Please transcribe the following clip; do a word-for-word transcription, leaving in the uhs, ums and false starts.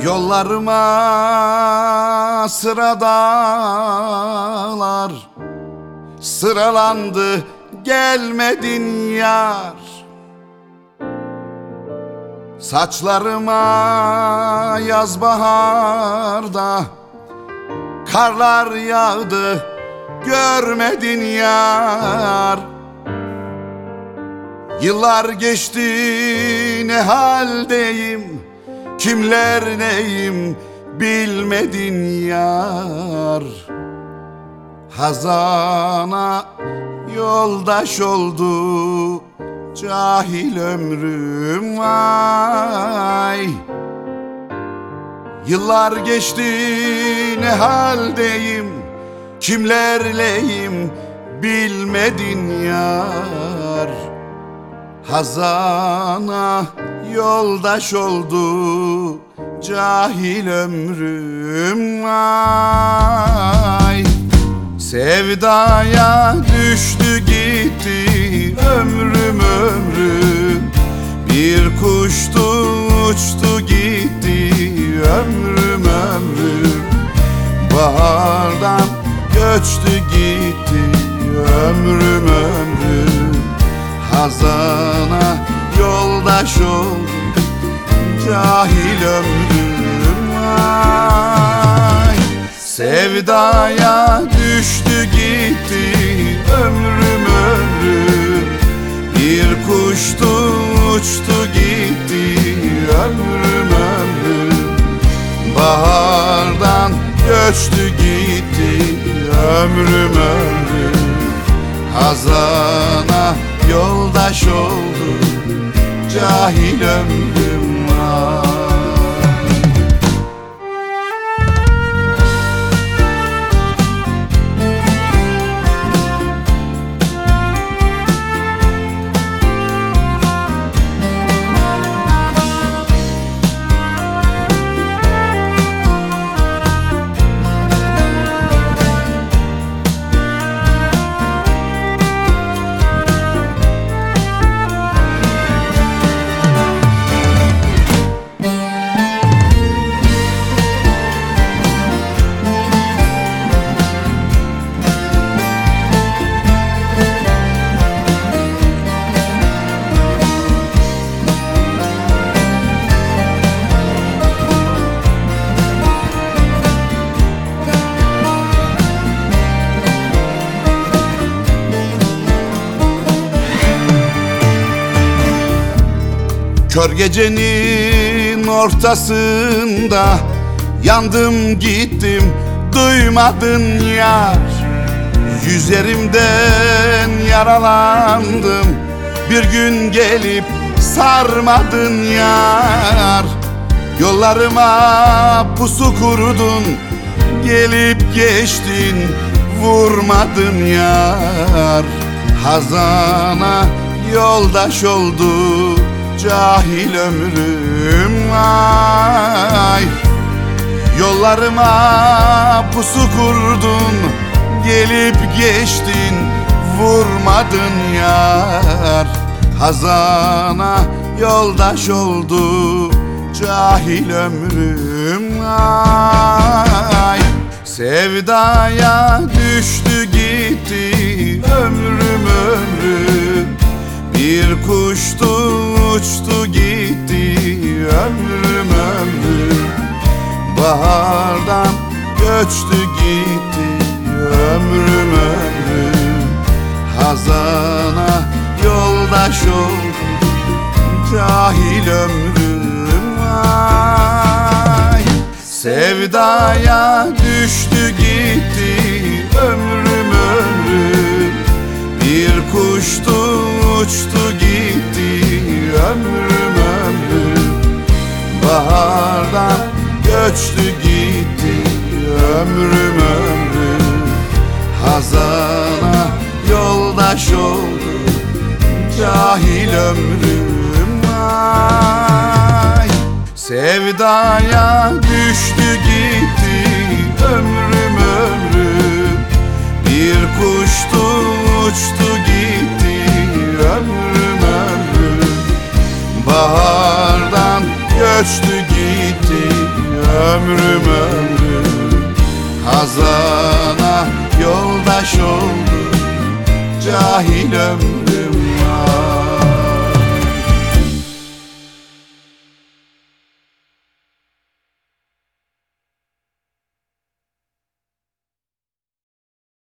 Yollarıma sıradalar, sıralandı gelmedin yar. Saçlarıma yaz baharda karlar yağdı görmedin yar. Yıllar geçti ne haldeyim, kimler neyim bilmedin yar. Hazana yoldaş oldu cahil ömrüm vay. Yıllar geçti ne haldeyim, kimlerleyim bilmedin yar. Hazana yoldaş oldu cahil ömrüm vay. Sevdaya düştü gitti ömrüm ömrüm, bir kuştu uçtu gitti ömrüm ömrüm. Bahardan göçtü gitti ömrüm ömrüm. Hazana yoldaş oldu cahil ömrüm vay. Sevdaya düştü gitti ömrüm ömrüm, bir kuştu uçtu gitti ömrüm ömrüm. Bahardan göçtü gitti ömrüm ömrüm. Hazana yoldaş oldu cahil ömrüm var. Kör gecenin ortasında yandım gittim duymadın yar. Yüzlerimden yaralandım, bir gün gelip sarmadın yar. Yollarıma pusu kurdun, gelip geçtin vurmadın yar. Hazana yoldaş oldu cahil ömrüm vay. Yollarıma pusu kurdun, gelip geçtin vurmadın yar. Hazana yoldaş oldu cahil ömrüm vay. Sevdaya düştü gitti ömrüm ömrüm, bir kuştu uçtu gitti ömrüm ömrüm. Bahardan göçtü gitti ömrüm ömrüm. Hazana yoldaş oldu cahil ömrüm vay. Sevdaya düştü gitti ömrüm ömrüm, bir kuştu uçtu gitti ömrüm ömrüm. Bahardan göçtü gitti ömrüm ömrüm. Hazana yoldaş oldu cahil ömrüm vay. Sevdaya düştü gitti ömrüm ömrüm, bir kuştu uçtu gitti ömrüm ömrüm. Bahardan göçtü gitti ömrüm ömrüm. Hazana yoldaş oldu cahil ömrüm.